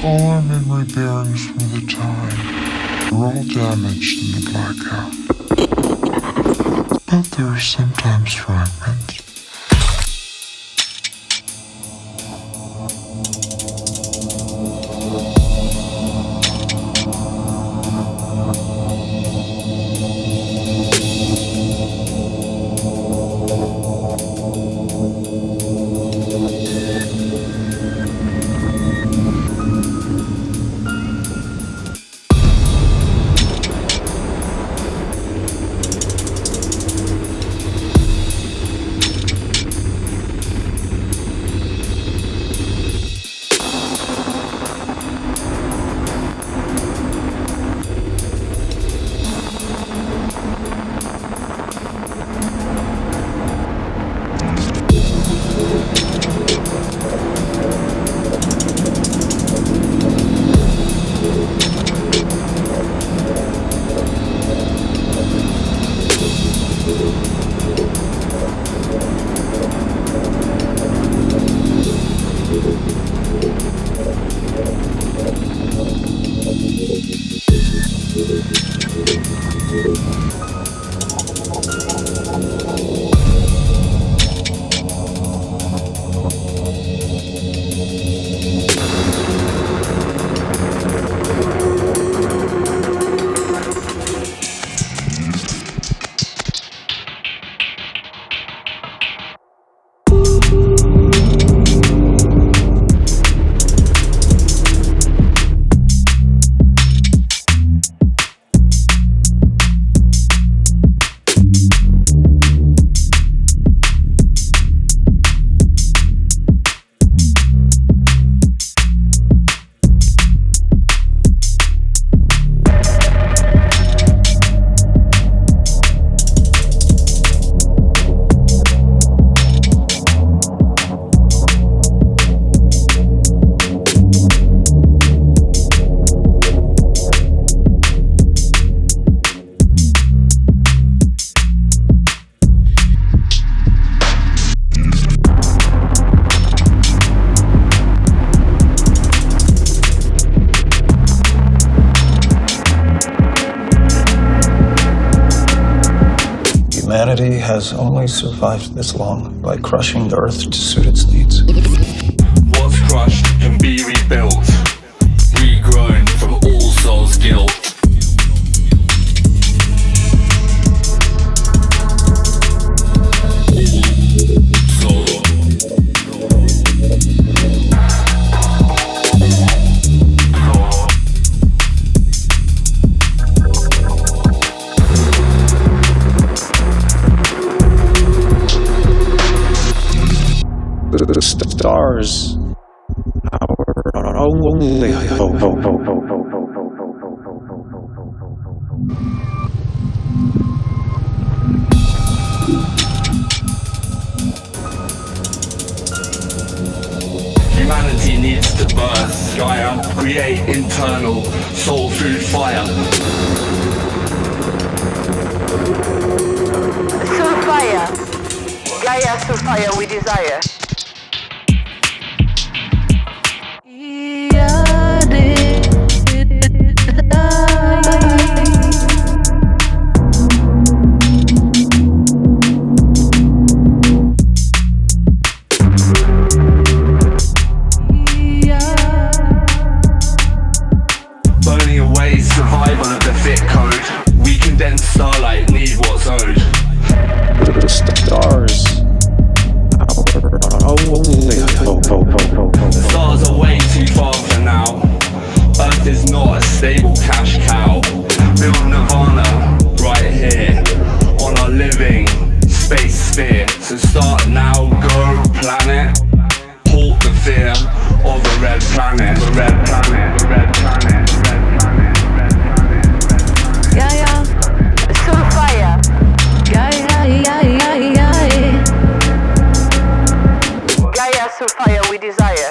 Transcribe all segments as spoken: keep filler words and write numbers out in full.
All our memory bearings from the time were all damaged in the blackout. But there are sometimes fragments. Humanity has only survived this long by crushing the earth to suit its needs. What's crushed can be rebuilt, regrown from all souls' guilt. The stars, our only hope. Humanity needs to birth Gaia, create internal soul food fire. Soul fire, Gaia soul fire we desire. Burning away survival of the fit code. We condensed starlight need what's owed. The stars, our only hope. The stars are way too far for now. Earth is not a stable cash cow. Build nirvana right here on our living space sphere. So start now, go planet. Halt the fear of the red planet. The red planet. The red planet. The red planet. The red planet. Gaia soul fire. Gaia, Gaia, Gaia. Gaia soul fire we desire.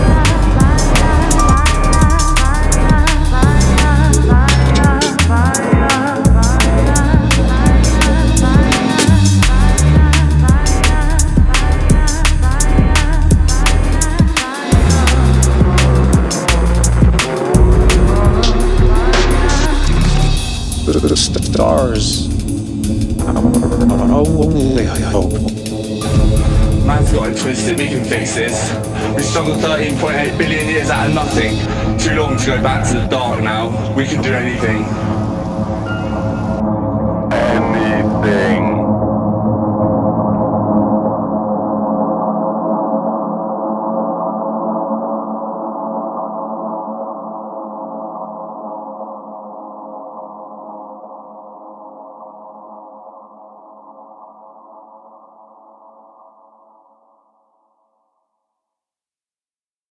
Fire. the stars. Only I hope. Man's got it twisted, we can fix this. We struggled thirteen point eight billion years out of nothing. Too long to go back to the dark now. We can do anything. Anything.